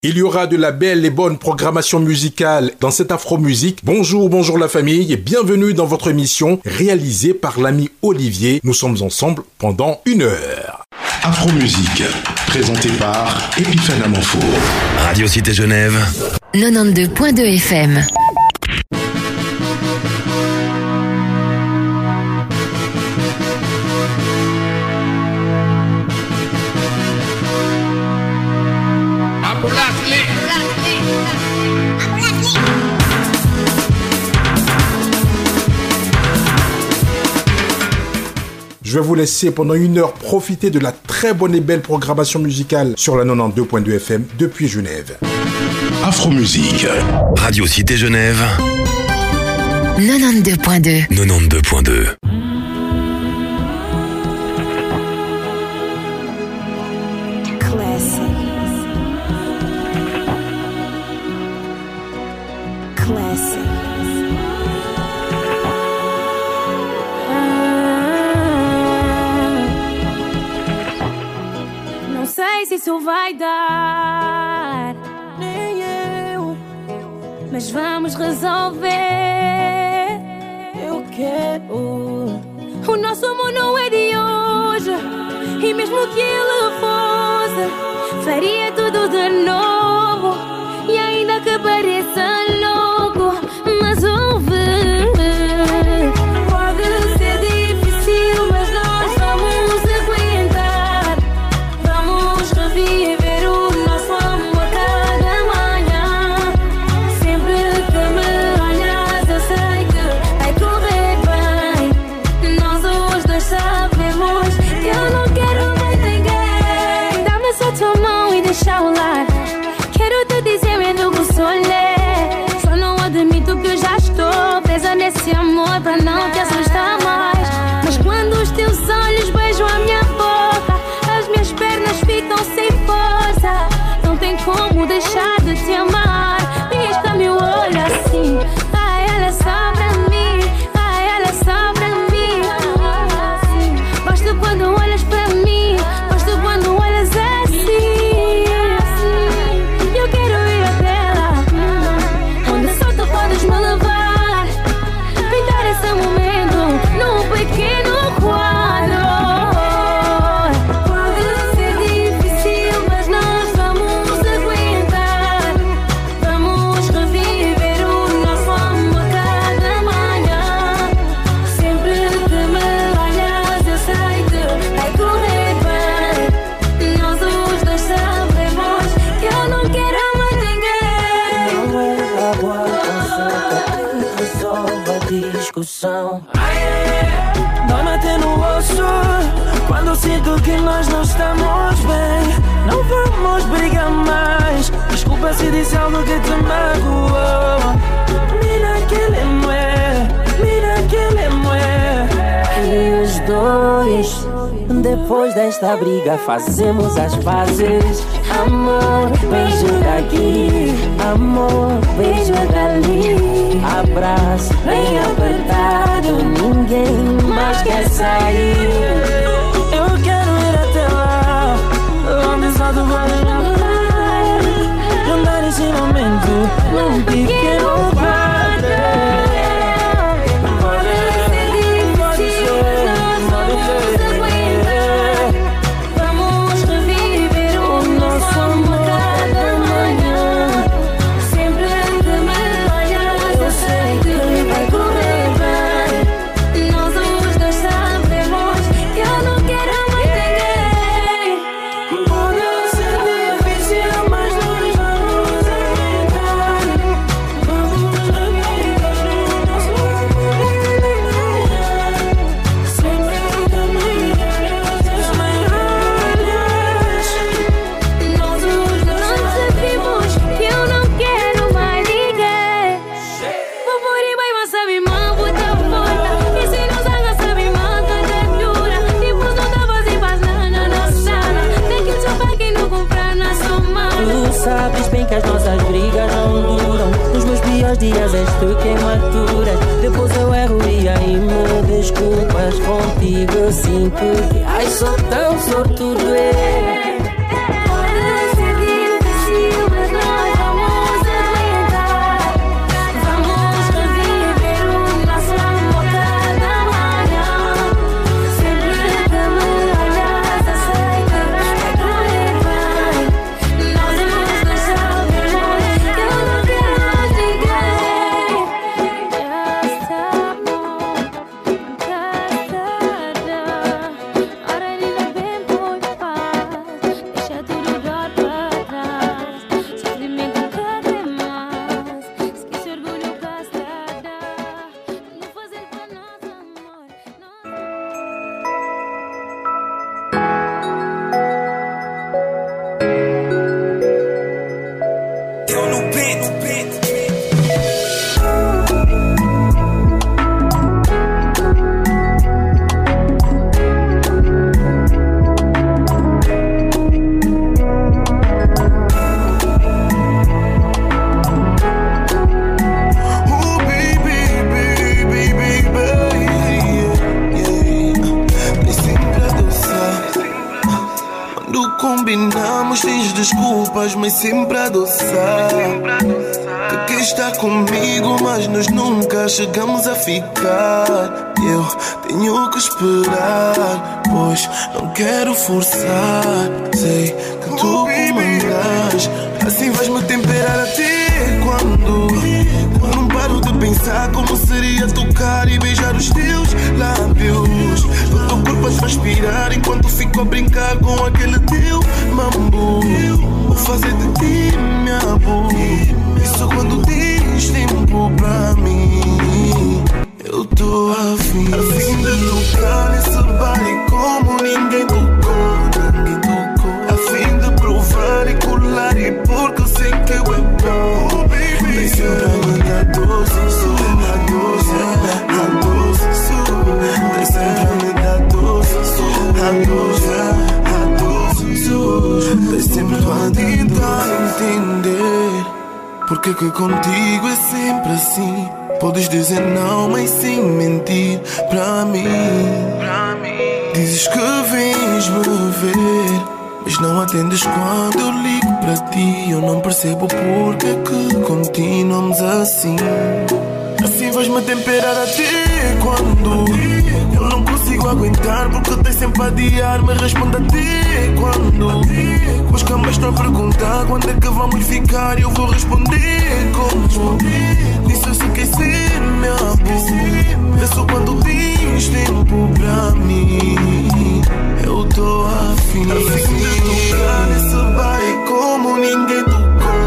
Il y aura de la belle et bonne programmation musicale dans cette Afro-Musique. Bonjour la famille et bienvenue dans votre émission réalisée par l'ami Olivier. Nous sommes ensemble pendant 1 heure. Afro-Musique, présenté par Epiphane Amanfour. Radio Cité Genève. 92.2 FM. Je vais vous laisser pendant 1 heure profiter de la très bonne et belle programmation musicale sur la 92.2 FM depuis Genève. Afro-Musique. Radio Cité Genève. 92.2. 92.2. Se isso vai dar, nem eu, mas vamos resolver. Eu quero. O nosso amor não é de hoje, e mesmo que ele fosse, faria tudo de novo, e ainda que pareça louco, mas ouve. Pode ser difícil, mas nós vamos aguentar. Vamos reviver o nosso amor cada manhã. Sempre que me olhas eu sei que vai correr bem. Nós os dois sabemos que eu não quero mais ninguém. Dá-me só tua mão e deixa eu lá. Quero te dizer medo que sou lé. Só não admito que eu já estou presa nesse amor pra não te assustar mais. Mas quando os teus olhos beijam a minha boca, as minhas pernas ficam sem força. Não tem como deixar de te amar. Pisca-me o olho assim. Ai, ela é só pra mim. Ai, ela é só pra mim. Gosto quando olhas pra mim. Gosto quando olhas assim. Eu quero ir até lá, onde só tu podes me levar. Pintar esse momento num pequeno quadro. Pode ser difícil, mas nós vamos aguentar. Vamos reviver o nosso amor cada manhã. Sempre que me olhas eu sei que vai correr bem. Nós os dois sabemos que eu não quero mais ninguém. Não é água com açúcar que resolve a discussão. Dói-me até no osso quando sinto que nós não estamos bem. Não vamos brigar mais. Desculpa se disse algo que te magoou. Mira que ele é mulher, mira que ele é mulher. E os dois, depois desta briga, fazemos as pazes. Amor, beijo daqui. Amor, beijo dali. Abraço bem apertado. Ninguém mais quer sair. Eu quero ir até lá, onde só tu vai levar. Juntar esse momento num pequeno quadro. Vamos reviver o nosso amor cada manhã. Sempre que me olhas eu sei que vai correr bem. Nós os dois sabemos que eu não quero mais ninguém. Pode ser difícil, mas nós vamos aguentar. Vamos reviver o nosso amor. Sempre que me olhas eu sei Nós os dois sabemos que eu não quero mais ninguém. Vou por aí, vai sabe mal, vou te volta. E se não zaga, sabe mal, tá dura. Depois não dá vazio, faz nada na sala. Tem que te quem não comprar na sua mala. Tu sabes bem que as nossas brigas não duram. Nos meus piores dias és tu quem maturas. Depois eu erro e aí me desculpas. Contigo eu sinto que ai, sou tão sortudo. Pode ser difícil, mas Desculpas, mas sempre a adoçar. Tu quer estar comigo, mas nós nunca chegamos a ficar. Eu tenho que esperar, pois não quero forçar. Sei que tu comandas, assim vais-me temperar até quando não paro de pensar como seria tocar e beijar os teus lábios. O teu corpo a transpirar enquanto fico a brincar com aquele teu mambo. Vou fazer de ti minha amor. Isso quando tens tempo pra mim. Eu tô afim de tocar nesse baile como ninguém tocou. Afim de provar e colar e porque eu sei que eu é bom. Vem sempre a me dar doce, a doce, a doce. Vem sempre a me dar doce, a doce, a doce. Vem sempre a tentar entender porque que contigo é sempre assim. Podes dizer não, mas sem mentir pra mim. Dizes que vens me ver, mas não atendes quando eu ligo pra ti. Eu não percebo porque que continuamos assim. Assim vais-me temperar até quando eu não consigo aguentar, porque tens sempre a adiar. Me responde até quando os camas estão a perguntar quando é que vamos ficar e eu vou responder como disse eu sei que é ser meu amor. É só quando tens tempo pra mim. Eu tô afim de tocar nesse baile como ninguém tocou.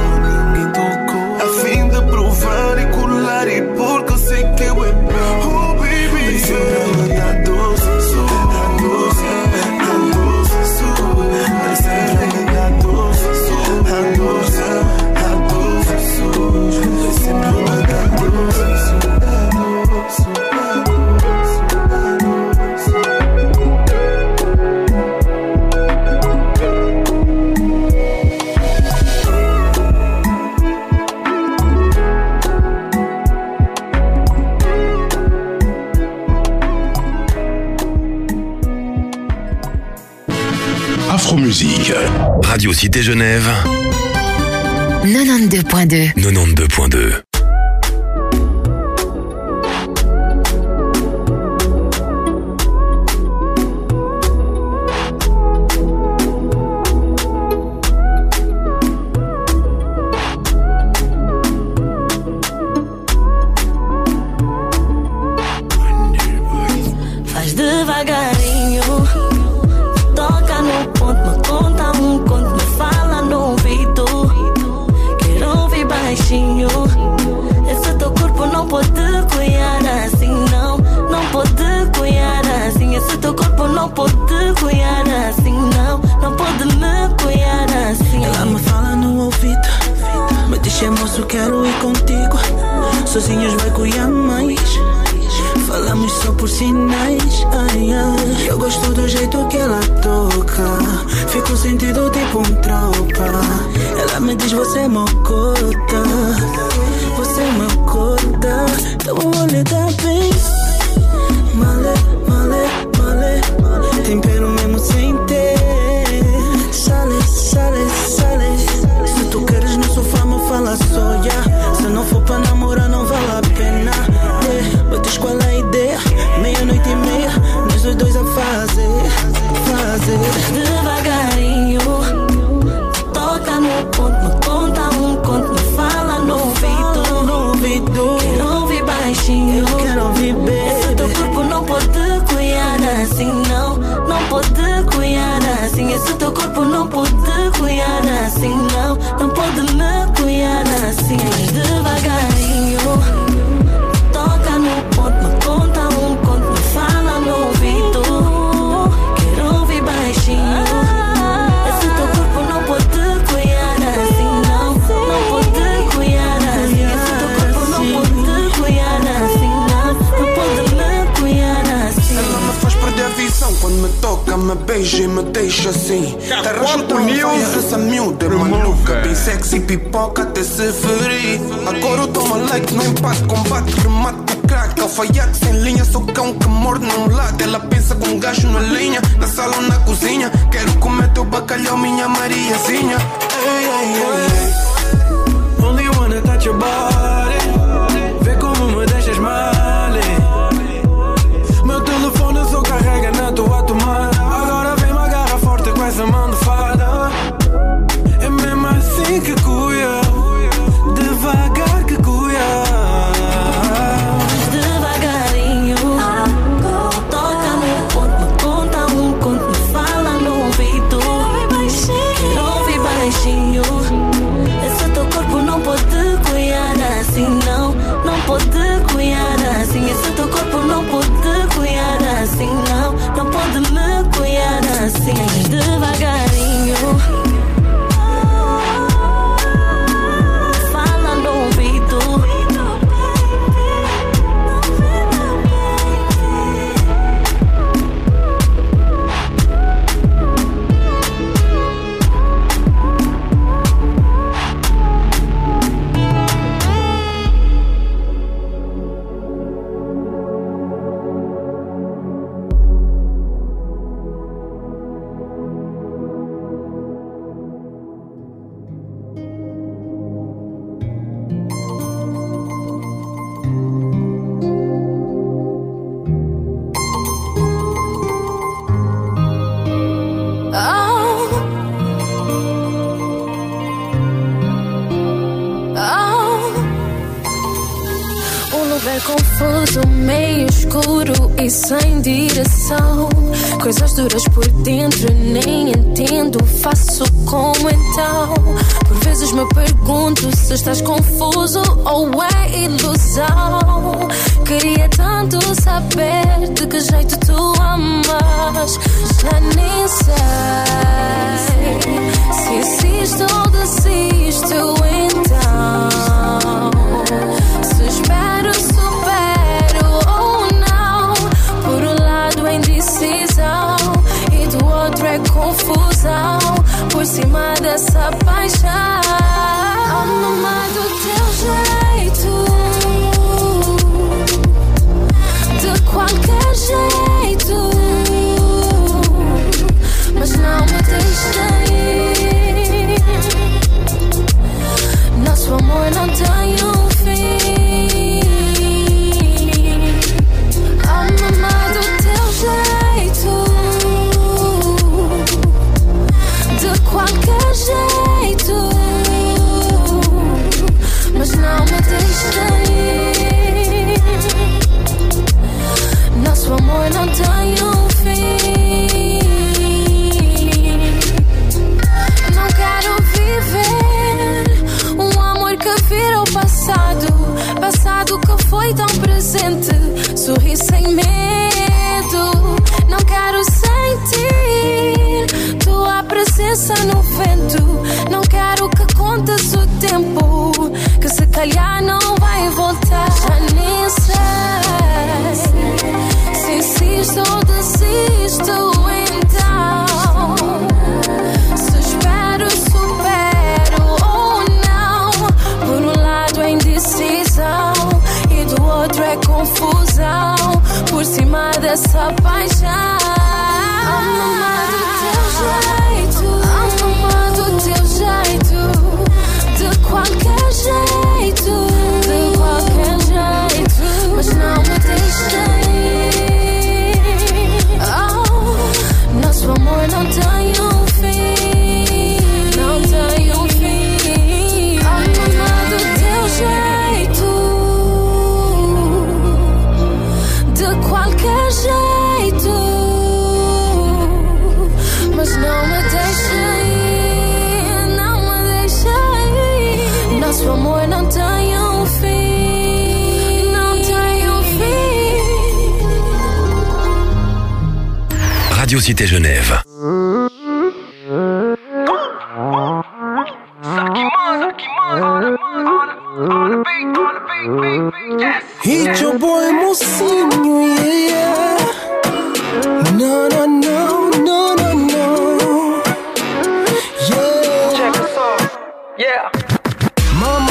Afim de provar e colar e porque eu sei que eu é bom. Oh baby, vem sempre a me dar doce, a doce, a doce. Vem sempre a me dar doce, a doce, a doce. Vem sempre a me dar doce, a doce, a doce. Afromusique. Radio Cité Genève. 92.2. 92.2. Faz devagarinho, toca no ponto, me conta conto, me fala no ouvido. Quero ouvir baixinho. Esse teu corpo não pode cuidar assim, não. Não pode cuidar assim. Esse teu corpo não pode cuidar assim, não. Não pode me cuidar assim. Ela me fala no ouvido, me diz moço, quero ir contigo. Sozinhos vai cuidar mais. Falamos só por sinais, ai, ai. Eu gosto do jeito que ela toca. Fico sentido tipo tropa. Ela me diz você é meu cota. Você é meu cota. Então eu vou lhe dar bem. Male, male, male. Tempero mesmo sem ter. Sale, sale, sale. Se tu queres no sofá me fala só, yeah. Se não for pra namorar não vale a pena, yeah. Bates qual é a ideia? 00:30, nós os dois a fazer. Devagarinho, toca no ponto, me conta conto, me fala no ouvido. No ouvido. Quero ouvir baixinho. Eu quero ouvir toca, me beija e me deixa assim. Arranjo tão feia, essa miúda é maluca. Bem sexy, pipoca até se ferir. Agora eu tomo like, não empate, combate, remate, crack. Alfaiate sem linha, sou cão que morde num lado. Ela pensa com um gajo na linha, na sala ou na cozinha. Quero comer teu bacalhau, minha Mariazinha. Ei, ei, ei. Only wanna touch your body. Vê como me deixas mal. Meu telefone só carrega na tua tomada. Agora vem-me agarra forte com essa mão de fada. É mesmo assim que cuia, devagar que cuia. Devagarinho, toca-me o ponto, me conta um conto, me fala no ouvido. Quero ouvir baixinho. Esse teu corpo não pode cuidar assim, não. Não pode cuidar assim. Esse teu corpo não pode cuidar assim, não. Não pode me cuidar assim. Devagarinho, fala no ouvido. Confuso, meio escuro e sem direção. Coisas duras por dentro, nem entendo. Faço como então? Por vezes me pergunto se estás confuso ou é ilusão. Queria tanto saber de que jeito tu amas. Já nem sei se insisto ou desisto então. Se espero, supero ou não. Por um lado é indecisão e do outro é confusão. Por cima dessa paixão, amar do teu jeito, de qualquer jeito. Mas não me deixa ir. Nosso amor não tem fim. Amar do teu jeito, de qualquer jeito. Mas não me deixa ir. Nosso amor não tem fim. Não quero viver um amor que virou passado. Passado que foi tão presente. Sorri sem medo. Não quero sentir tua presença no vento. Não quero que contes o tempo, que se calhar não vai voltar. Já nem sei se insisto ou desisto então. Se espero, supero ou não. Por um lado é indecisão e do outro é confusão. Por cima dessa paixão, amar do teu jeito, amar do teu jeito, de qualquer jeito, de qualquer jeito. Mas não me deixa ir. Oh, nosso amor não tem fim. Não tem fim. Amar do teu jeito, de qualquer jeito. Mas não me deixa ir. Não me deixa ir. Nosso amor não tem fim. Não tem fim. Radio Cité Genève. Hit your boy Mocinho, yeah, yeah. No, no, no, no.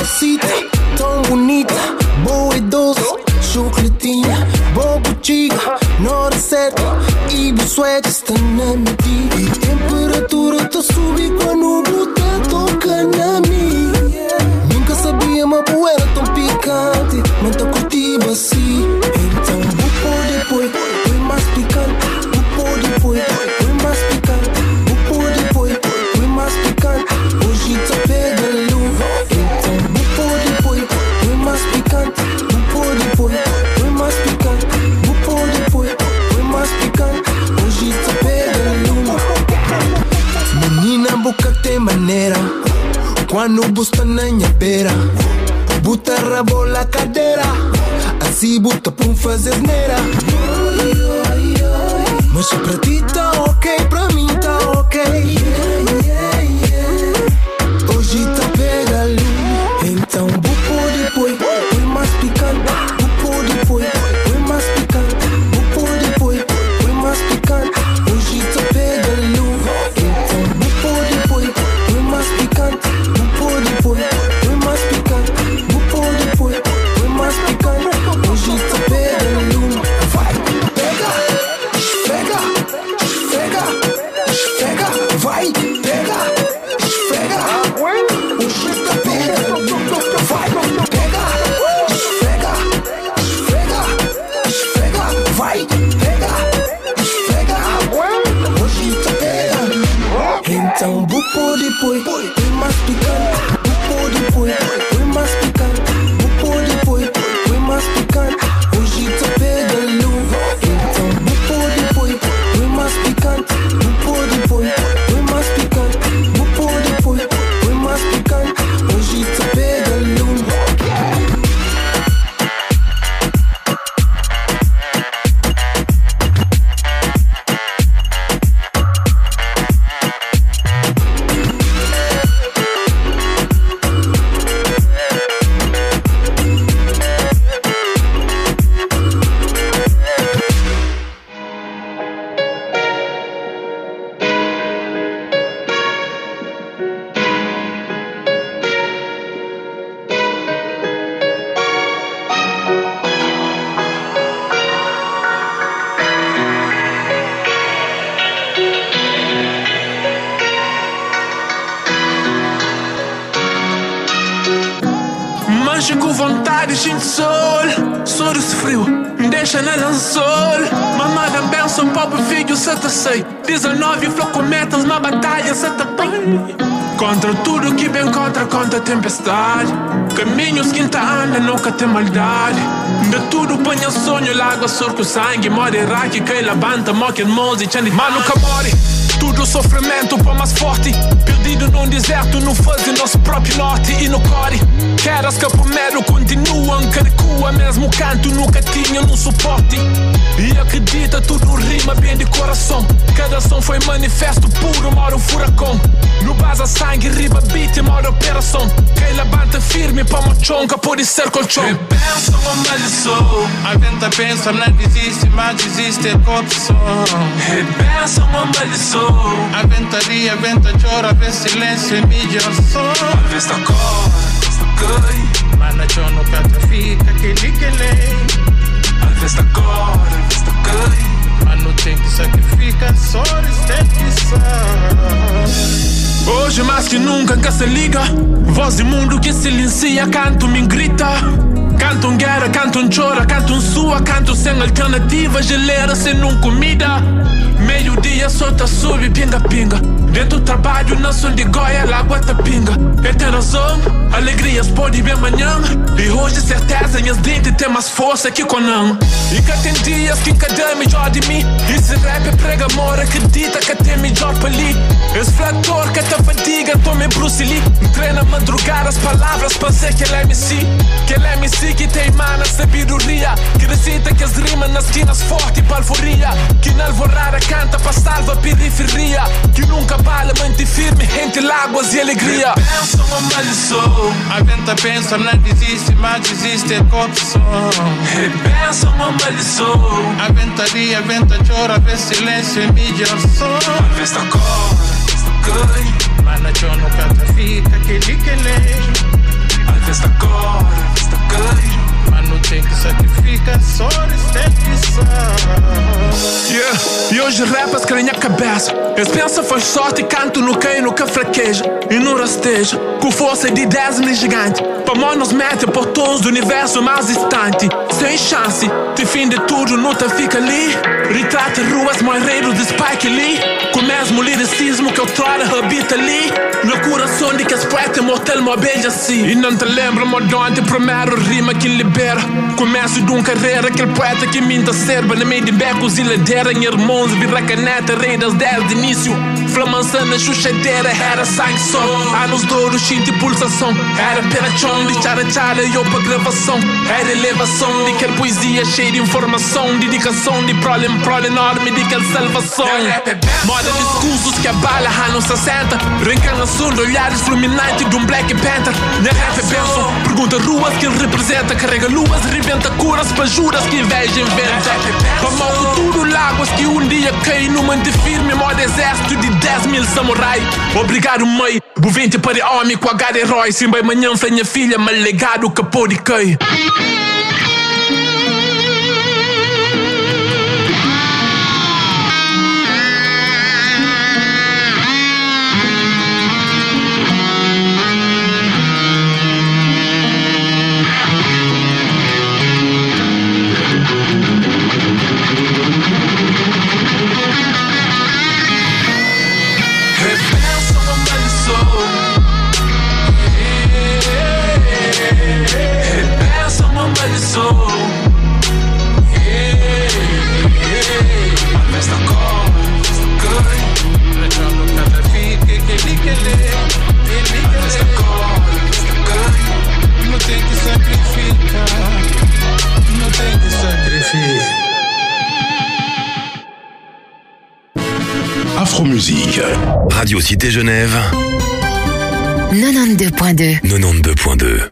mamacita, tão bonita, boa e doce, chocolatinha, boa botiga, na hora certa, e buçuete está na medida. E temperatura tá subir quando o botão toca na minha. Nunca sabia uma poeira tão picante, mas tá curtindo assim. Então vou pôr depois, põe mais picante. Vou pôr depois, põe mais picante. Vou pôr depois, põe mais picante. Hoje tá pega luva. Então vou pôr depois, põe mais picante. Vou pôr depois, põe mais picante. Vou pôr depois, põe mais picante. Hoje tá pega luva. Menina, boca tem maneira. Quando busta na minha beira, buta rabo na cadeira, assim buta pra fazer asneira. Mas se pra ti tá ok, pra mim tá ok. Hoje tá pega luz, então vou pôr depois, põe mais picante. Vou pôr depois, põe mais picante. Vou pôr depois, põe mais picante. Hoje tá pega luz, então vou pôr depois, põe mais picante. Vou pôr depois, põe mais picante. Vou pôr depois, põe mais picante. Hoje tá pega luz. Vai, pega, esfrega, esfrega, esfrega. Vai, pega, esfrega. Hoje tá pega luz. Vai, pega, esfrega, esfrega, esfrega. Vai, pega, esfrega. Hoje tá pega luz. Então vou pôr depois, põe mais picante. Vou pôr depois, põe mais picante. Vou pôr depois, põe mais picante. Hoje tá pega luz. Então vou pôr depois, põe mais picante. Vou pôr depois, põe mais picante. Vou pôr depois, põe mais picante. Hoje tá pega luz. Mancha com vontade, gente sol. Soro esse frio, me deixa na lençol. Mamada benção, pobre filho, cê tá sei. 19 flocometas, uma batalha, cê tá bem. Contra tudo que vem contra a tempestade. Caminhos que tá anda, nunca tem maldade. De tudo panha sonho, lágua, surco, sangue. More raque, cai levanta, moque, mose, chani. Mas nunca morre. Tudo sofrimento, pô mais forte. Perdido num deserto, no fuzz nosso próprio norte e no core. Queras que por mero continuam, caricua mesmo canto, nunca tinha no suporte. E acredita, tudo rima bem de coração. Cada som foi manifesto puro, mora um furacão. No base sangue, riba beat, mora operação. Quem levanta firme, pra mochonca, pode ser colchão. Repensa uma lição. A venta pensa, não desiste, mas existe a corrupção. Repensa uma lição. A ventaria, venta chora, vê silêncio é melhor som. A vez tá cor, está cai. Mana chão no cata fica, aquele que lei. A vez tá cor, a vez tá cai. Mano tem que sacrificar, só estetizar. Hoje mais que nunca que se liga. Voz do mundo que silencia, canto me grita. Canto guerra, canto chora, canto sua, canto sem alternativa, geleira sem não comida. Meio-dia solta sube, pinga-pinga. Dentro do trabalho, não sou de goia, água tá pinga. É ter razão, alegrias pode vir amanhã. E hoje certeza, minhas dentes tem mais força que Conan. E que tem dias que cada melhor de mim. E se rap prega amor, acredita que tem melhor para ali. Esse flator que te fadiga, tome Bruce Lee. Treina madrugar as palavras para ser que ele é MC. Que ele é MC que tem mana, sabedoria. Que recita que as rimas nas esquinas forte e palforia. Que na alvorada canta pra salva a periferia. Que nunca bala, mante firme, entre láguas e alegria. Pensa uma lição. A venta pensa, não desiste, mas existe a corrupção. Repensa uma lição. A ventaria, venta chora, vê silêncio é melhor som. A vez tá cor, está cai. Mana chão no cata fica, aquele que lei. A vez Os rappers querem a cabeça. Eles pensam foi sorte e canto no que nunca fraqueja. E não rasteja, com força de 10 mil gigante. Pra mão nos mete portões do universo mais distante. Sem chance, de fim de tudo não te fica ali. Retrata ruas, moireiros de Spike Lee. Com o mesmo liricismo que outrora habita ali. No coração de que as poetas motel uma beija assim. E não te lembra, modonte, primeiro rima que libera. Começo de uma carreira, aquele poeta que minta serba. No meio de becos e ladeira, em irmãos, vira caneta, rei das 10 de início. Flamansana, chuchadeira, era sangue só. Anos de ouro, cheio de pulsação. Era pera chão, de chara-chara e opa gravação. Era elevação, de que poesia cheia de informação. Dedicação de prole enorme, de que salvação. Moda de discursos que abala anos 60. Reencarnação de olhares fulminantes de Black Panther. Na rap é benção, pergunta ruas que ele representa. Carrega luas, reventa curas para juras que inveja inventa. Para o futuro, láguas que um dia cai numa de firme. Modo exército de 10 mil samurai. Obrigado, mãe. Bovente para homem com H de herói. Sim, bem manhã, minha filha, mas legado capô de cai. Afromusique. Radio Cité Genève. 92.2. 92.2.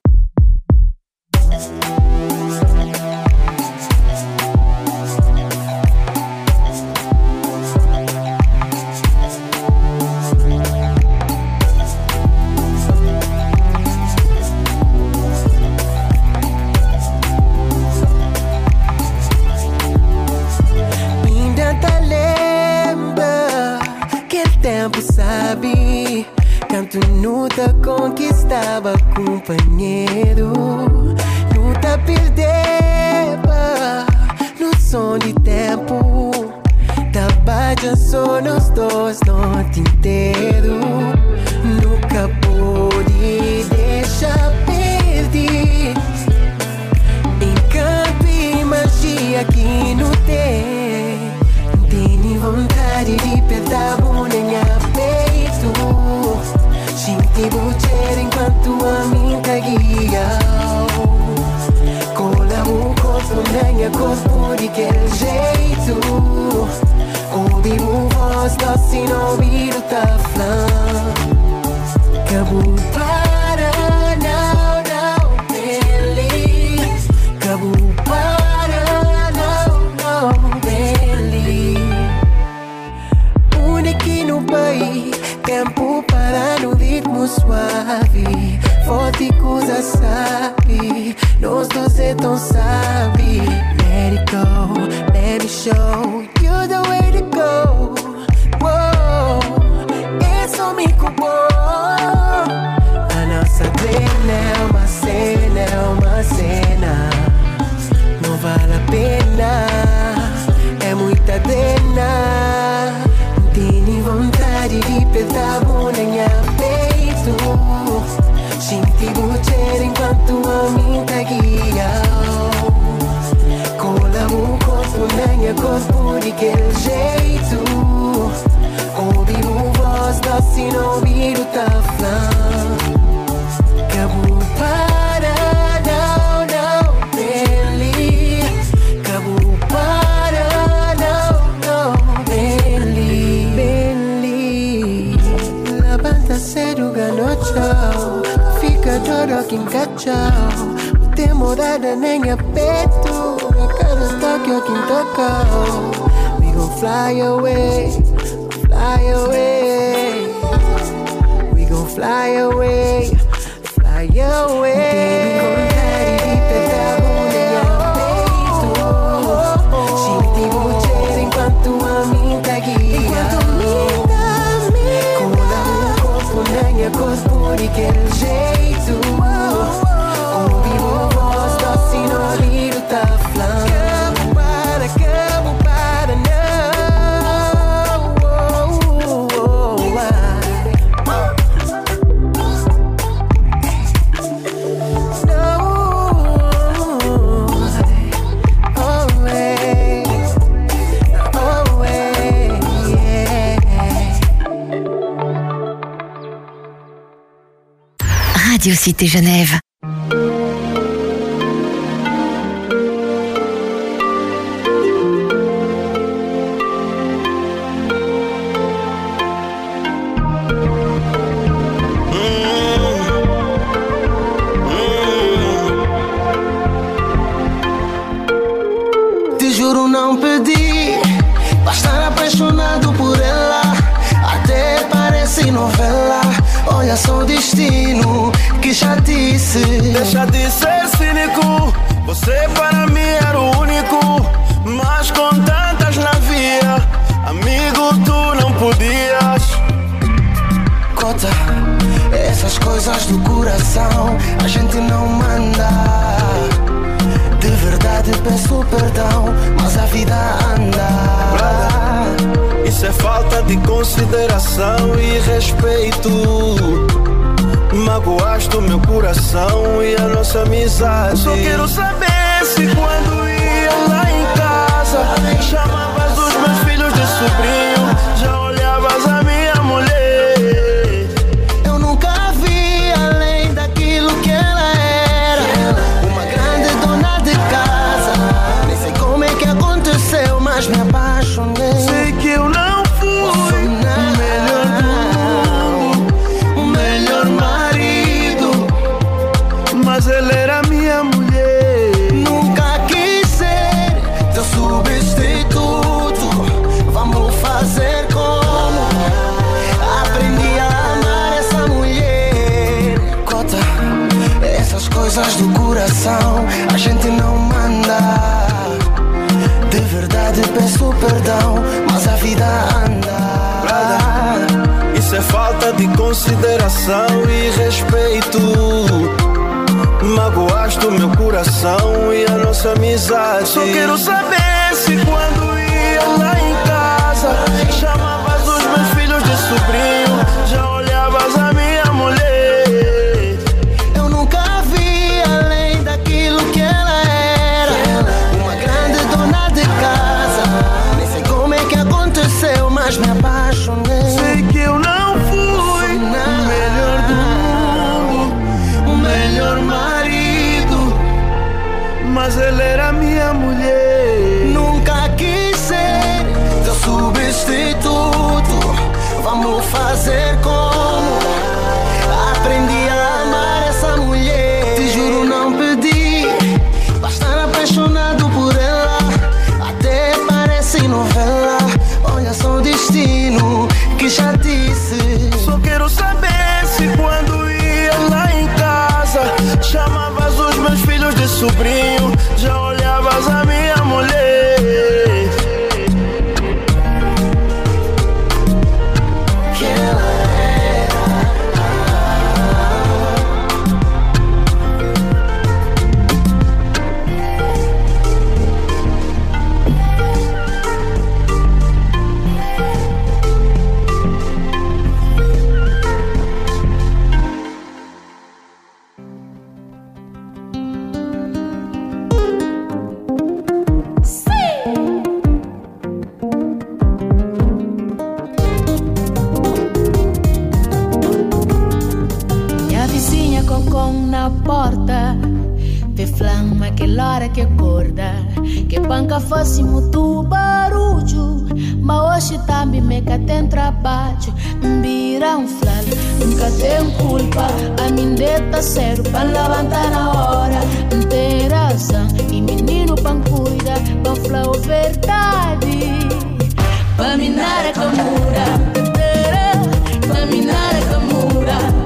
Conquistava companheiro, luta perdeva no som de tempo. Trabalha só nós dois noite inteiro. Nunca pude deixar perder encanto e magia que não tem. Tenho vontade de apertar a boneca peito. Sinti bucer enquanto a minha guia. Cola o corpo na minha corpo de aquele jeito. Ouvi o voz doce e não ouvi o taflão. Cabo para, não, Billy. Cabo para, não, Billy. Une aqui no país, tempo para no ritmo suave. Forte coisa sabe, nós dois é tão sabe. Let it go, let me show you the way to go. Whoa, it's on me, whoa. A nossa cena é uma cena. Não vale a pena, é muita pena. Tenho vontade de apertar a boneca peito. Sinti bucer enquanto a minha guia. Cola o corpo na minha corpo de aquele jeito. Ouvi o voz doce e não ouvi o taflão. Cabo para, não, Billy. Cabo para, não, Billy. La banda sério ganhou tchau. Fica todo quem cachau. Tem morada nem a peito. A cada toque eu quem tocou. We gon' fly away, fly away. We gon' fly away, fly away. Sinti bucer enquanto a minha Radio Cité Genève. Te juro não pedi pra estar apaixonado por ela. Até parece novela. Olha só o destino, que chatice. Deixa de ser cínico. Você para mim era o único. Mas com tantas na via, amigo, tu não podias. Cota, essas coisas do coração a gente não manda. De verdade peço perdão, mas a vida anda. Brother, isso é falta de consideração e respeito. Magoaste o meu coração e a nossa amizade. Só quero saber se quando ia lá em casa chamavas os meus filhos de sobrinho, já olhavas a minha mulher. Eu nunca vi além daquilo que ela era. Uma grande dona de casa. Nem sei como é que aconteceu, mas me apaixonei. Sei que eu não fui o melhor do mundo, o melhor marido, mas ela era minha mulher. Nunca quis ser teu substituto. Vamos fazer como? Aprendi a amar essa mulher. Cota, essas coisas do coração a gente não manda. De verdade peço perdão, mas a vida anda. Brother, isso é falta de consideração e respeito. Magoaste o meu coração e a nossa amizade. Só quero saber se quando ia lá em casa chamavas os meus filhos de sobrinho, já olhavas a minha mulher. Eu nunca vi além daquilo que ela era. Uma grande dona de casa. Nem sei como é que aconteceu, mas me apaixonei. Sei que eu não fui o melhor do mundo, o melhor marido, mas ela era minha mulher. Nunca quis ser teu substituto. Vamos fazer como? Aprendi a amar essa mulher. Te juro não pedi pra estar apaixonado por ela. Até parece novela. Olha só o destino, que chatice. Só quero saber se quando ia lá em casa chamavas os meus filhos de sobrinho, já olhavas a minha mulher. Que ela na porta, vê flama aquela hora que acorda, que banca fosse muito barulho, mas hoje também me tem trabalho, vira um flal, nunca tem culpa, a mim deta sério para levantar na hora, não tem razão, e menino pan cuida, pan falar a verdade, pra minar a camura, pra minar a camura.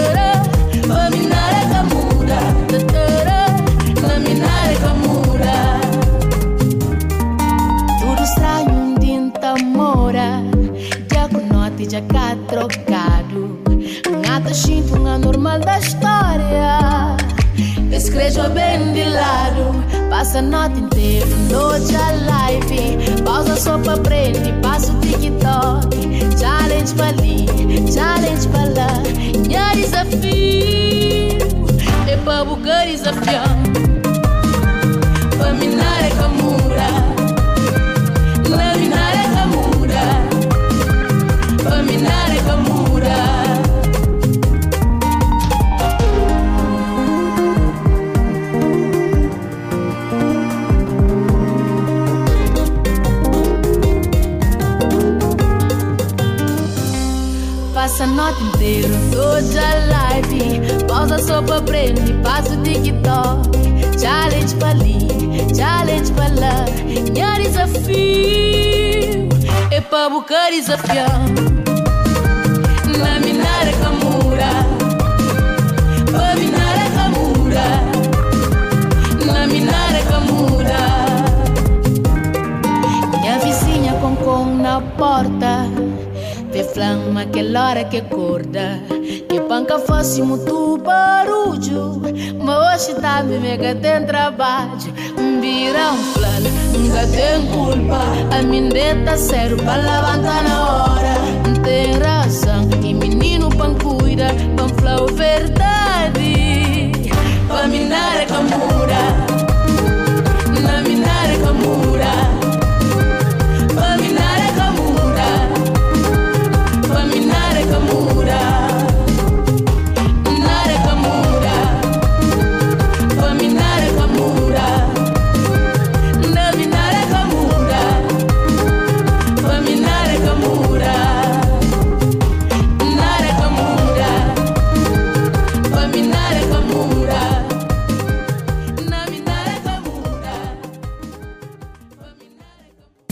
Já cá trocado, nada sinto a normal da história. Escrevo bem de lado, passa a noite inteira, noite a live. Pausa só pra aprender, passo o TikTok. Challenge pra ali, challenge pra lá. Minha desafio é pra bugar desafiar. Pra minar é camura, laminar é camura. Minar é camura. noite inteira, toda live. Pausa só pra aprender, passo TikTok. Challenge pra ali, challenge pra lá. Minha desafio é pra buscar desafiar. Na minara camura, pra minara camura. Na minara camura. Minha vizinha com na porta. Vê flama aquela hora que acorda. Que panca fosse muito barulho. Mas hoje tá me mega tem trabalho. Vira plano, nunca tem culpa. A minha tá sério pra levantar na hora. Tem razão, e menino pan cuida. Pan falar a verdade. Pra minar a camura. Na minar a camura. Pra minar a camura. Pra minar a camura. Minar a camura. Pra minar a camura. Na minar a camura. Pra minar a camura. Minar a camura. Pra minar a camura. Na minar a camura. Pra minar a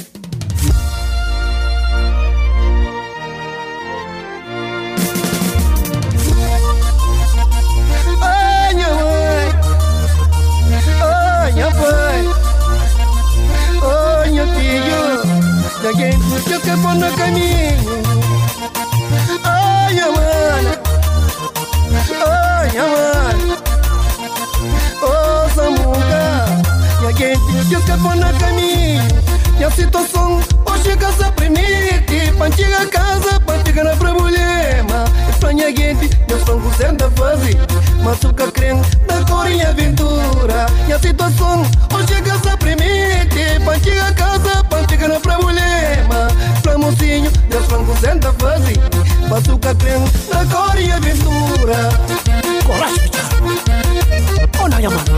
Ai, minha mãe, ai, minha pai, ai, meu filho, ninguém puxa que for no caminho. Ai, minha mãe, ai, minha mãe, oh, Samuca, ninguém puxa que for no caminho. E a situação hoje casa permite, pra chegar a casa, pra chegar na problema. Pra minha gente, meus francos ainda fazem, mas o que crem na cor e aventura. E a situação hoje casa permite, pra chegar a casa, pra chegar na problema. Pra mocinho, meus francos ainda fazem, mas o que crem na cor e aventura. Coragem, bicha! Oh, não, minha mãe!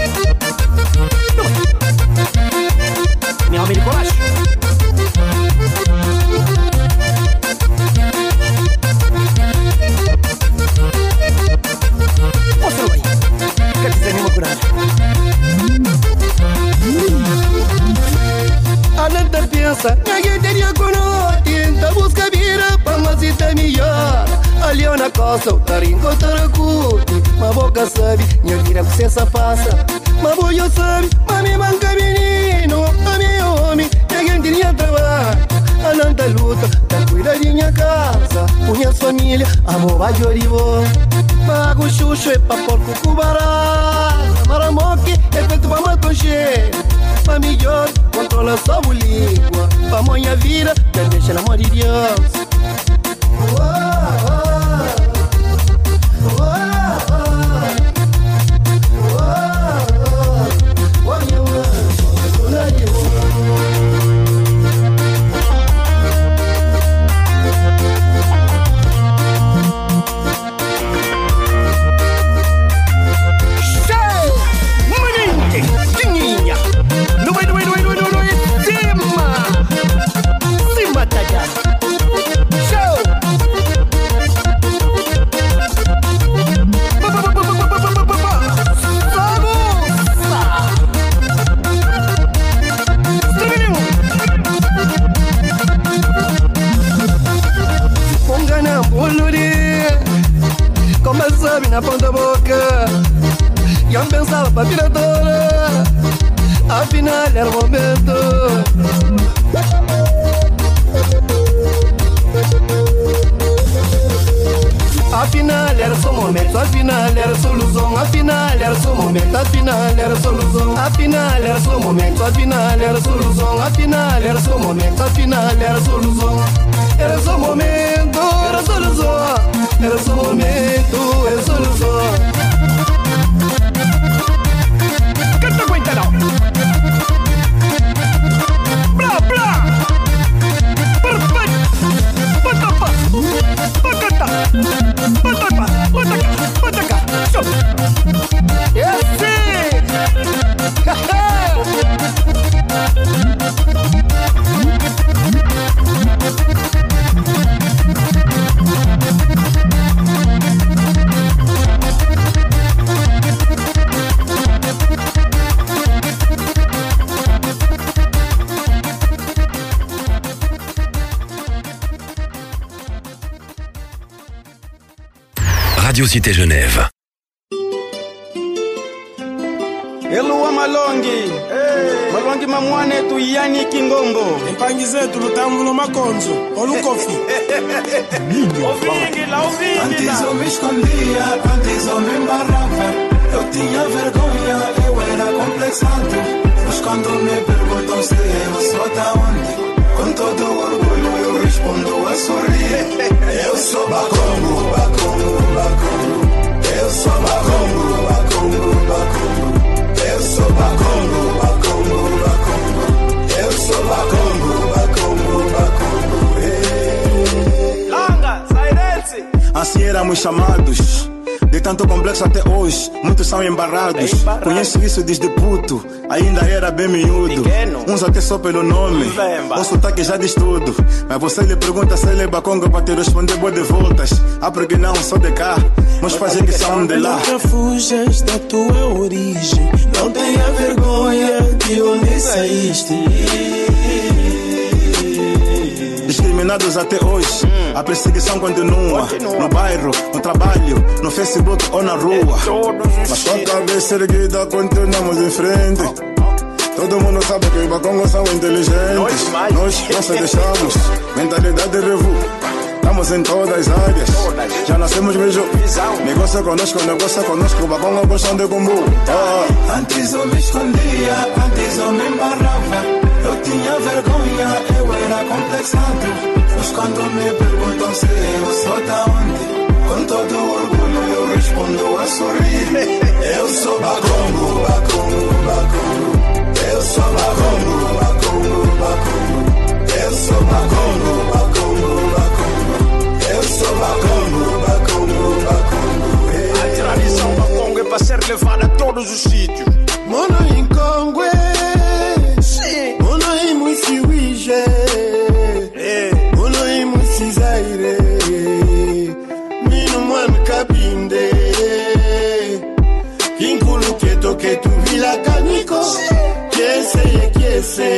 Meu amigo, coragem! Mostra aí, quer dizer nenhuma curada. A nada pensa, ninguém teria conosco. Tenta buscar vira pra uma cita melhor. Ali na costa, o tarinco taracuti. Mas boca sabe, minha vira você essa passa. Mas boia sabe, mas me manca menino. A minha homem, ninguém teria trabalho. A nanta luta, tá cuida de minha casa. Minhas família, amor vai de orivo. Pago xuxo é pra porco cubará. Maramoque é feito pra matoche. Pra melhor, controla só o língua. Pra manhã vira, já deixa na mão de Deus. Na ponta da boca, já pensava pra tiradora. Afinal era o momento. Afinal era só momento, afinal era solução. Afinal era só momento, afinal era solução. Afinal era só momento, afinal era solução. Afinal era só momento, afinal era solução. Era só momento, era solução. Era só momento, era solução. Canta aguenta não. Blá blá. Perfeito. Batapa. Batata. Batata. Batata. Batata. Show. Esse. Radio Cité Genève. Eluwa malongi malongi mamwane tu yani kingombo impangi zetu lutambulo makonzo olukofi ovingi la Antes eu me escondia, antes eu me embarrava. Eu tinha vergonha, eu era complexado. Mas quando me perguntam se eu sou da onde, com todo orgulho eu respondo a sorrir. Eu sou Bakongo, Bakongo, Bakongo. Eu sou Bakongo, Bakongo, Bakongo. Eu sou Bakongo, Bakongo, Bakongo. Eu sou Bakongo, Bakongo, Bakongo. Langa, Sairense. Assim éramos chamados. De tanto complexo até hoje, muitos são embarrados. Conheço isso desde puto, ainda era bem miúdo. Uns até só pelo nome, o sotaque já diz tudo. Mas você lhe pergunta se ele é Bakongo para te responder boa de voltas. Ah, porque não, sou de cá, meus pais é que são de lá. Nunca fujas da tua origem, não tenha vergonha de onde saíste. Discriminados até hoje, a perseguição continua. No bairro, no trabalho, no Facebook ou na rua. Mas com a cabeça erguida continuamos em frente. Todo mundo sabe que os Bakongos são inteligentes. Nós não se deixamos, mentalidade revu. Estamos em todas as áreas, já nascemos mesmo. Negócio é conosco, Bakongo gostam de combo. Antes eu me escondia, antes eu me embarrava. Eu tinha vergonha, eu era complexado. Mas quando me perguntam se eu sou da onde, com todo orgulho eu respondo a sorrir. Eu sou Bakongo, Bakongo, Bakongo. Eu sou Bakongo, Bakongo, Bakongo. Eu sou Bakongo, Bakongo, Bakongo. Eu sou Bakongo, Bakongo, Bakongo. A tradição Bakongo é para ser levada a todos os sítios. Mono em Congo, mono em Musiwije, mono em Musizaire, Mino Mano Kabinde, Kinkulu Keto Ketu Vila Kaniko, Kiese,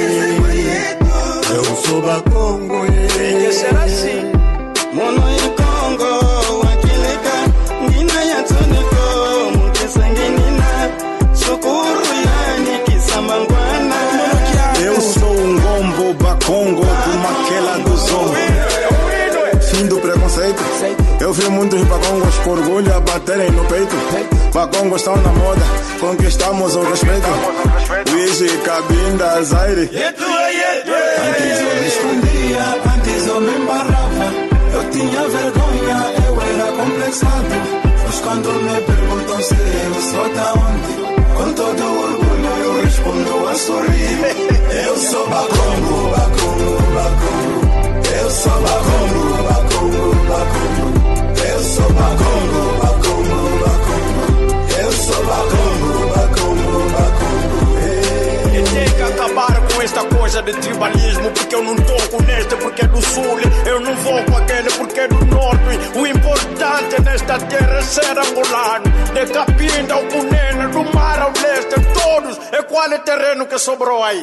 eu sou Bakongo, que será assim? mono em Congo, Akileka, Nina Yatoniko, Mukesanginina, Socorro Yani Kisamangwana. Eu sou Ngombo Bakongo do Maquela do Zombo. Fim do preconceito. Eu vi muitos Bakongos com orgulho a baterem no peito. Bakongos estão na moda, conquistamos o respeito. Luigi, Cabinda, Zaire. Antes eu me escondia, antes eu me embarrava. Eu tinha vergonha, eu era complexado. Mas quando me perguntam se eu sou da onde, com todo orgulho eu respondo a sorrir. Eu sou Bakongo, Bakongo, Bakongo. Eu sou Bakongo, Bakongo, Bakongo. Eu sou Bakongo, Bakongo, Bakongo. Eu sou Bakongo, Bakongo, Bakongo. E tem que acabar com esta coisa de tribalismo, porque eu não toco neste porque é do sul, eu não vou com aquele porque é do norte. O importante nesta terra é ser angolano, de Capinda ao Cunene, do mar ao leste, todos, é qual é o terreno que sobrou aí.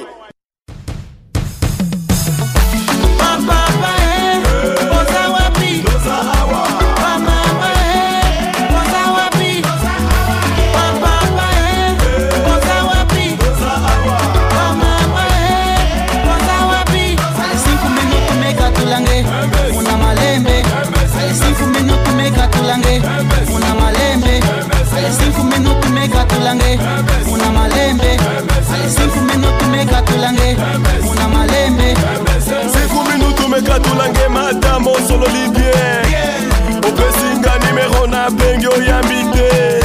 Una malembe, 5 minutos mega tulange, una malembe, 5 minutos mega tulange, una malembe, 5 minutos mega tulange, madame solo Olivier, o pesinga numéro na bengo yamite.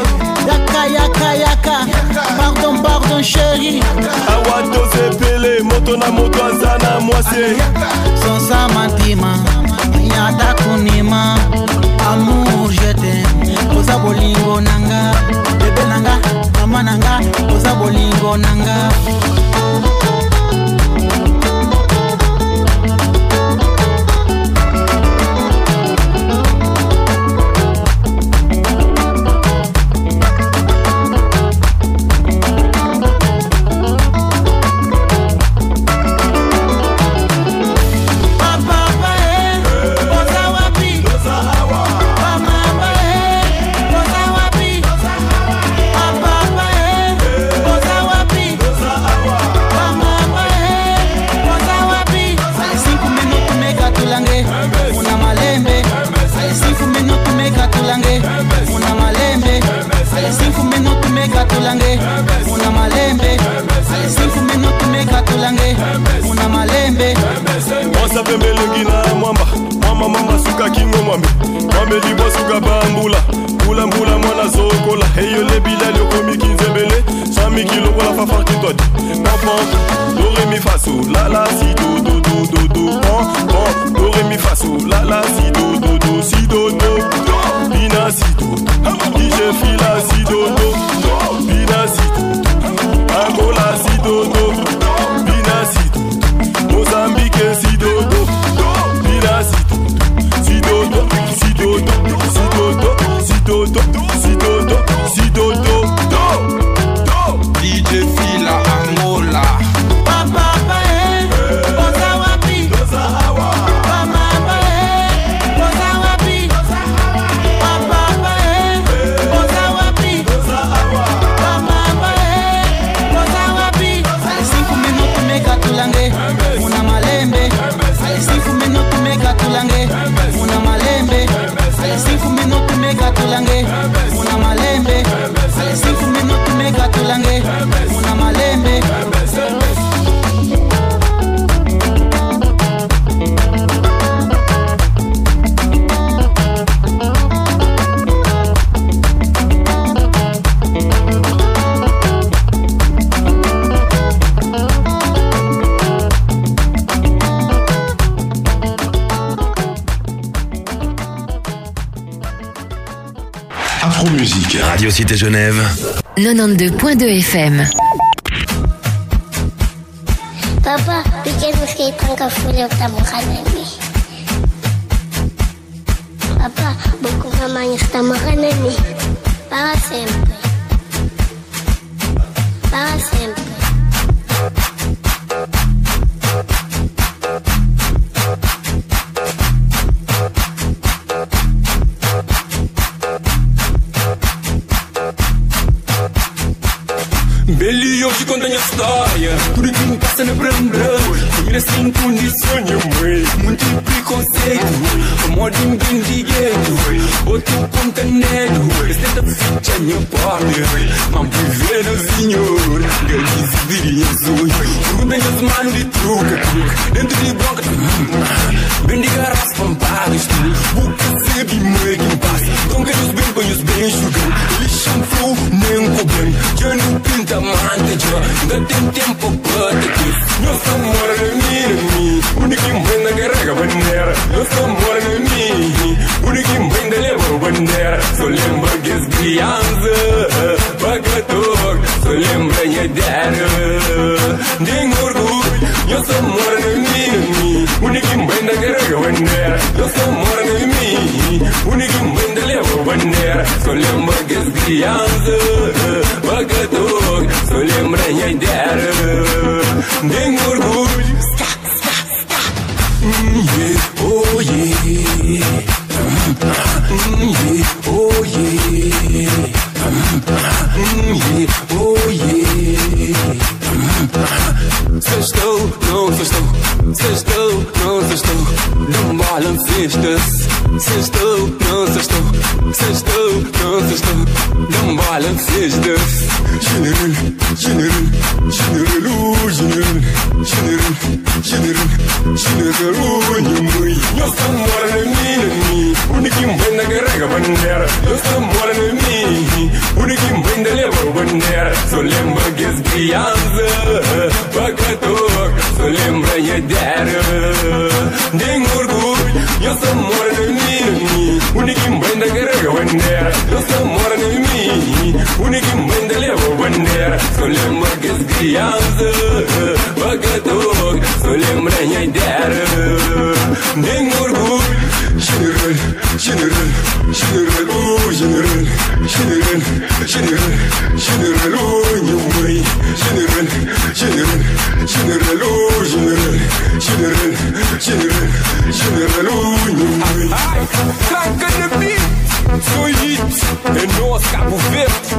Yaka, pardon chérie. Awa dose pele, moto na moto azana mwase. Sonsa mantima, nyada kunima. Amour, je t'aime, oza bolingo nanga, bébé nanga, mama nanga, oza bolingo nanga. Mama meka tulange una malembe. 5 minutos meka tulange una malembe. Onsa pembele ngina mwamba. Mama suka kingo mwambe. Mwambe libo suka bambula. Mbula mwana zokola. Heyo le bila loko mikinzembele. Sami kilo wala fafa kitodi. Pom do re mi fa so la la si do do do do do. Pom do re mi fa so la la si do do do si do do. Bina si do do. DJ fila si do do. Bina si do do. Angola si do do. Bina si do do. Mozambique si do do. Bina si do do. Si do do. Si do do. Si do do. Si do do. Si do do. Si do do. DJ fila Angola. Papa Boza wapi? Mama Boza wapi? Papa Boza wapi? Mama Boza wapi? 5 minutos meka tulange una malembe. 5 minutos meka tulange una malembe. 5 minutos meka tulange una malembe. 5 minutos meka tulange una malembe. Afro-musique. Radio Cité Genève. 92.2 FM. Papa, pequenos que tranca folha que tá morrendo em mim. Papa, beaucoup mamãe está morrendo em mim. Para sempre. Para sempre. Belli hoje conta a minha história. Tudo que me passa na branco. Vira sem condições, mãe. Muito preconceito. Amor de ninguém de gueto. Outro conta negro. Esta da ficha minha pobre. Mas viver no senhor. Galiza viria azul. Pergunta as manos de truca. Dentro de bronca. Bendiga as pampadas. Boca sebe mãe que passa. Tonga os bem com os bem enxugam. Lixam flow nem cobrem. Já não pinta mante já. Ainda tem tempo para ter. Nossa amor é mim. Único em da carrega bandeira. Nossa amor é mim. Único em da leva bandeira. Só lembra que as crianças. Pagator. Só lembra minha ideia. Nem orgulho. Nossa amor é mim. Único em da carrega bandeira. Nossa amor é mim. Único em da leva bandeira. Só lembra que as crianças. Pagator. Só lembra minha ideia. Nem orgulho. Yeah, oh yeah. Yeah, oh yeah. Yeah, oh yeah. Sextou, não sextou. Sextou, não sextou. Não balam festas. Sextou, não sextou. Sextou, não sextou. Não balam festas. General, general, general, general, general, general, general, oh, mãe. Eu sou mora na minha, único em bem da carrega bandeira. Eu sou mora na minha, único em bem da leva bandeira. Só lembra que as crianças, pagator, só lembra minha ideia. Nem orgulho, eu sou mora na minha, único em bem da carrega bandeira. Eu sou mora na minha, único em bem da leva bandeira. Só lembra que as crianças, pagator, só lembra minha ideia. Nem orgulho. General, general, general, oh general, general, general, general, oh minha mãe. General, general, general, oh general, general, general, general, oh minha mãe. Tranca na beat, sou hit, é nós Cabo Verde.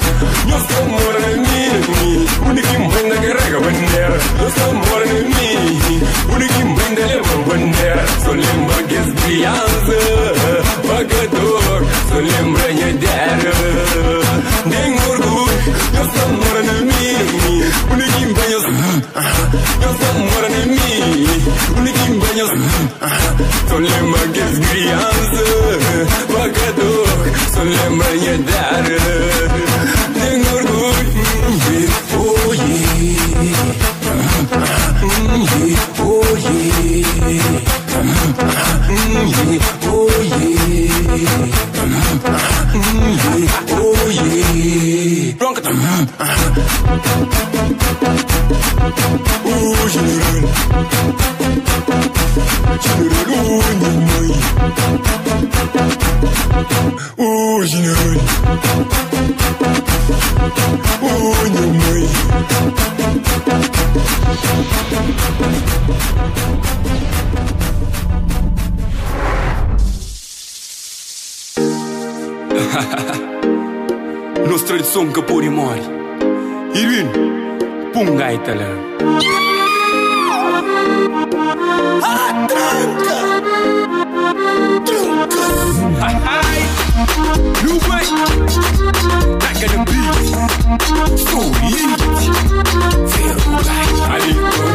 Eu sou mora na minha, único em bem da carrega bandeira. Eu sou mora na minha, só lembra que as crianças. Pacador, só lembra de dar. Tenho orgulho, oh yeah. Oh yeah. Oh yeah. Oh yeah. Bronca tam. Oh general. Oh general. Oh minha mãe. Nossa tradição que por imori. Irwin, punga itala. Tranca! Ai! New way! Back in the beat! So easy! Feel right! Alito!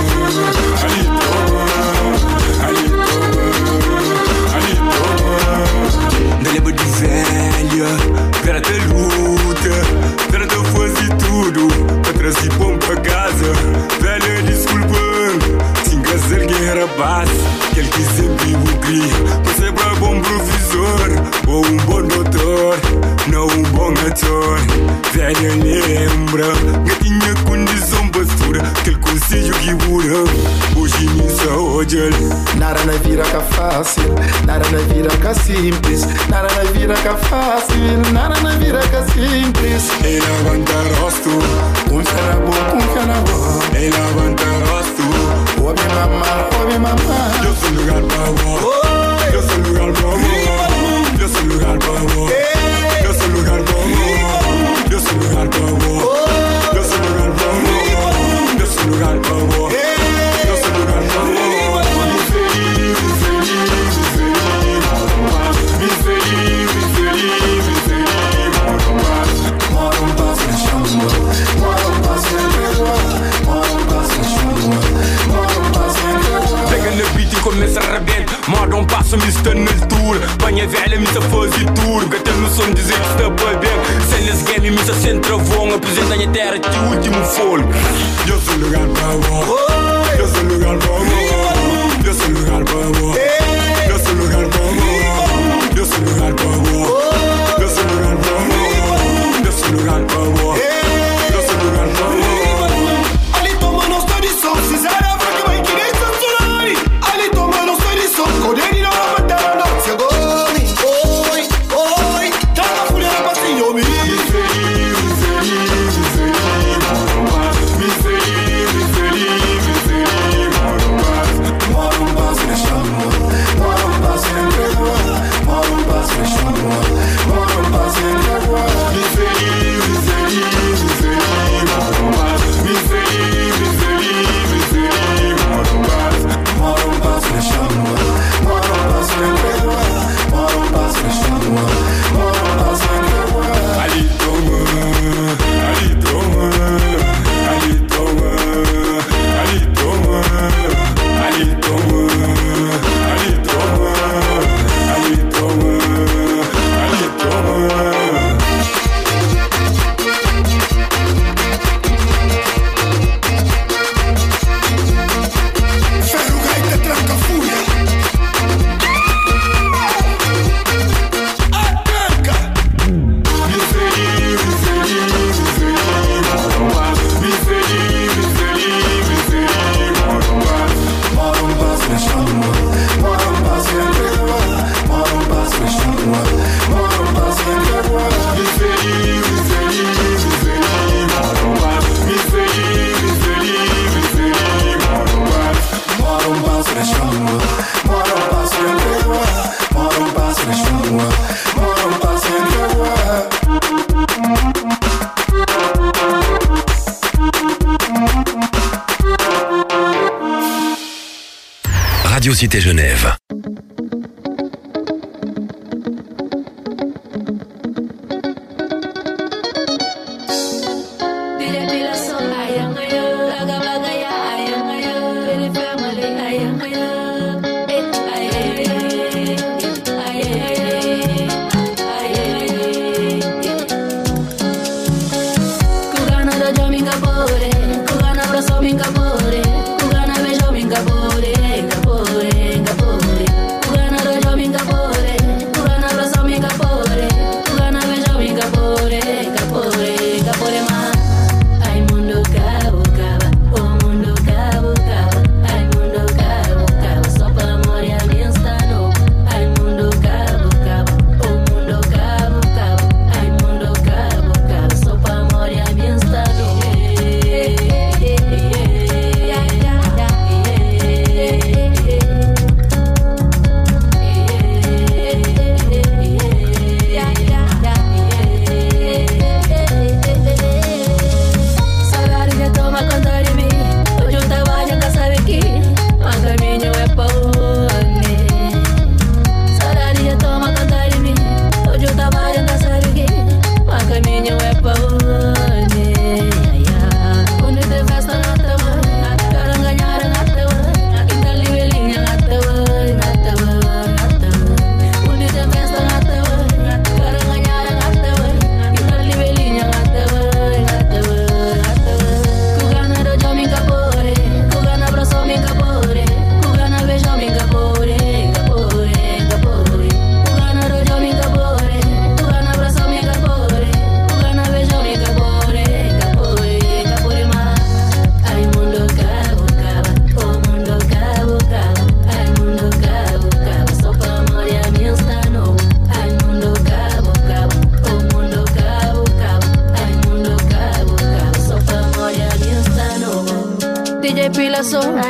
Não lembro de velha, vera da luta, vera da fazer tudo, pra trazer pão pra casa. Velha desculpa, sem casar guerra base, que ele sempre me cria, por ser bom professor, ou bom doutor, não bom ator. Velha lembra, que tinha condição pastora, aquele conselho que cura, hoje me saúde. Nada na vida que fácil, nada na vida que simples, nada na vida que fácil, nada na vida que simples. Ei, levanta rosto, confia na boa. Ei, levanta rosto, ouve mamá. Eu sou lugar pra amor, eu sou lugar pra amor, eu sou lugar pra amor, eu sou lugar pra amor, eu sou lugar pra amor, eu sou lugar pra amor, eu sou lugar pra amor, eu sou lugar pra amor. Pega na beat e começa a arrebenta. Moda um passo, me está na altura. Banha velha, me está a fazer tour. Que até no som dizer que está para bem. Cenas game, me está sem travão. Apresenta a terra, que último fôlego. Eu sou lugar para amor. Eu sou lugar para amor. Eu sou lugar para amor. Eu sou lugar para amor. Eu sou lugar para amor. Eu sou lugar para amor. Eu sou lugar para amor. Eu sou lugar para amor. Ali toma não estou de som, se zera porque vai que nem censurai. Ali toma não estou de som, colheri não vai matar não. Se agora, oi, tá na folha na passinho, me. Radio Cité Genève.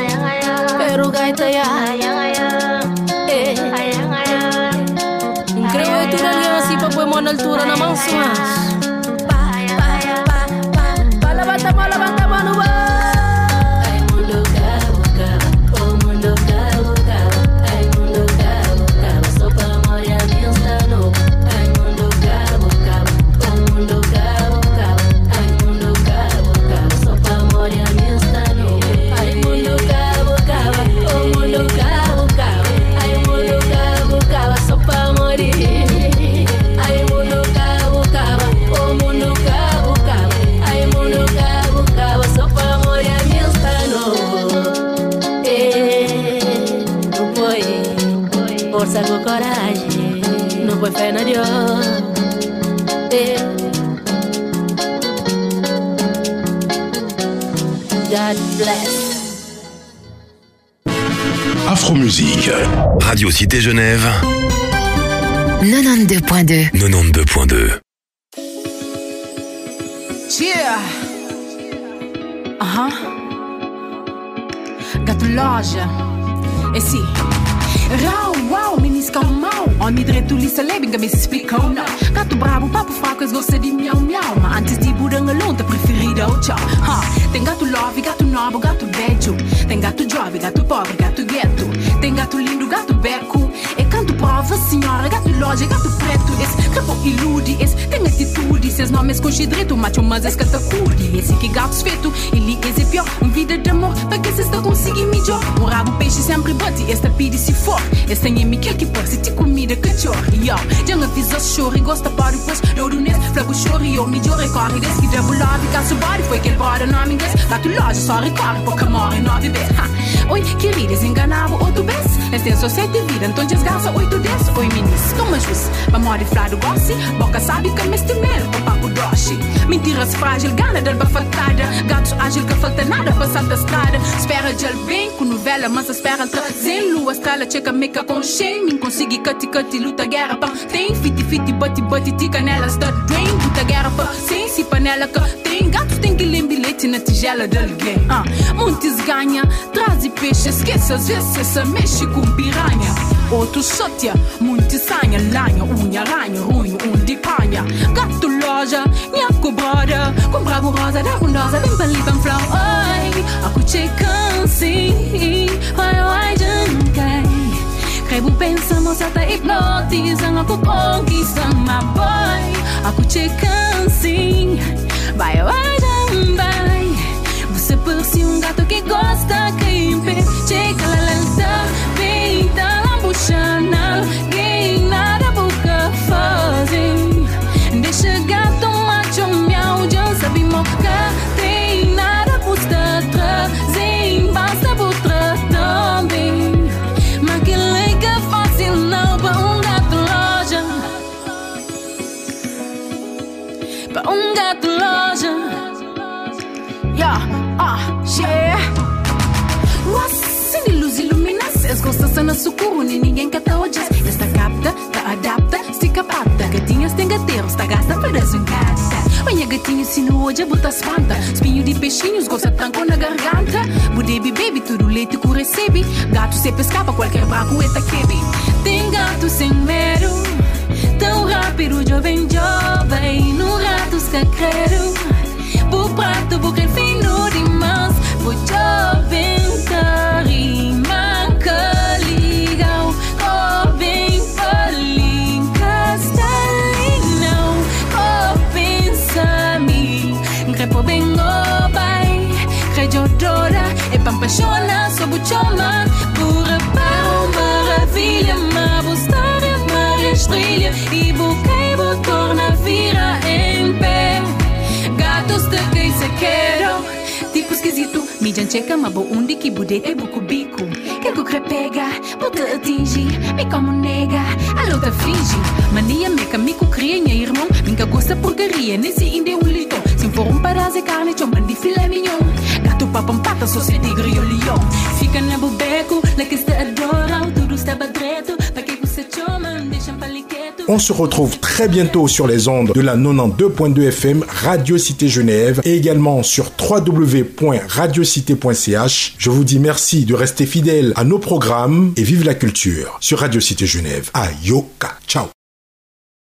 Pero gaita ya creo que tú no llevas así para poder la altura nada más levanta mano va ay mundo cabo oh mundo cabo ay mundo cabo sopa moria miestano ay mundo cabo oh mundo cabo ay mundo cabo sopa moria miestano ay mundo cabo oh mundo cabo ay mundo cabo sopa moria ay mundo cabo oh mundo cabo ay mundo cabo sopa moria miestano no puoi forza con coraggio no puoi fare na Dio God bless Afromusique. Radio Cité Genève. 92.2. 92.2. Yeah. Gato loja. E sì. Rau, wow, minisca um mau. Homem direito lista lebinga me se explicou não. Gato bravo, papo fraco, es gosta de miau miau. Mas antes de budanga lonta preferida o tchau. Tem gato love, gato novo, gato velho. Tem gato jovem, gato pobre, gato gueto. Tem gato lindo, gato beco. E canto prova, senhora, gato loja, gato preto. Esse capo ilude, esse tem atitude. Esses nomes com direito, macho, mas esse catacude. Esse que gatos feito, ele é pior. Vida de amor, para que se está conseguindo melhor. Rabo peixe sempre bate, esta pide se for. Esta é minha que pode te comida cachorro. Yo, já não fiz a choro e gosta para depois. Louro nesse, flago choro e eu me deu recorre. Desde que devo lá, ficar subado, foi que ele bora nome inglês. Gato loja, só recorre, porque morre 9 vezes. Oi, querida, desenganava outro vez. Esta é só 7 vida, então desgasta 8 10. Oi, meninas, toma jus. Mamori flado gossi, boca sabe que me estimel, papo doshi. Mentiras frágil, gana de bafatada. Gatos ágil que falta nada, passar da estrada. Espera de bem com novela, mas espera trazer lua, estrela, checa, meca com shame. Consegui cati, luta, guerra, pá. Tem fiti, bati, tica nelas da drain. Luta, guerra, pá. Sem se panela que tem. Gatos tem que ler bilhete na tigela de alguém. Montes ganha, traz e peixe, esquece às vezes essa mexe com piranha. Outro sotia, montes sanha, lanha, unha, aranha, ruim, de panha. Gato loja, nhaco brother. Comprava rosa, da bundosa, bem pali, bem flow. Oi, a cuche cansi, vai, jankai. Crebo pensa, moça, tá hipnotizando, a conquista, my boy. A cuche cansi, vai, jankai. Você parece gato que gosta, que impede. Chega lá, lenta, peita, lambuchana. Ninguém nada boca fazem. Deixa gato macho, miau, já sabe moca. Tem nada custa trazer, basta botar também. Mas que legal fácil não pra gato loja. Pra gato loja. Yeah, yeah. Nossa, de luz iluminasse. As gostas na sucuro, nem ninguém cata hoje. Esta capta, tá adapta, se capata. Gatinhas tem gateiros, tá gasta para desengata. Olha gatinho se no hoje bota espanta. Espinho de peixinhos, gosta tranco na garganta. Budebi baby, tudo leite que recebe. Gato sempre escapa, qualquer braco eta quebe. Tem gato sem medo, tão rápido, jovem, no ratos que quero. Por prato, porque fino demais. Por jovem, carima, caligão. Oh, bem, palim, castalinão. Oh, pensa-me. Crepo bem, oh, pai. Crejodora, e pampachona, sobuchoma. Pura para maravilha, ma bustada, ma estrela. E buquei, torna vira em pé. Gatos de quem se quero. Tipo esquisito, me jancheca, mas bo onde que budete buco bico. Que crepega, bota atinge, me como nega, a luta finge. Mania meca, mico cria, minha irmão. Minha gosta porcaria, nesse inde lito. Se for parase carne, chomban de filé mignon. Gato papam pata, só se tigre o leão. Fica na bobeco, like está adora, tudo está badreto. Pra que você choma, deixa paliqueto. On se retrouve très bientôt sur les ondes de la 92.2 FM Radio Cité Genève et également sur www.radiocité.ch. Je vous dis merci de rester fidèles à nos programmes et vive la culture sur Radio Cité Genève. Ayoka, ciao.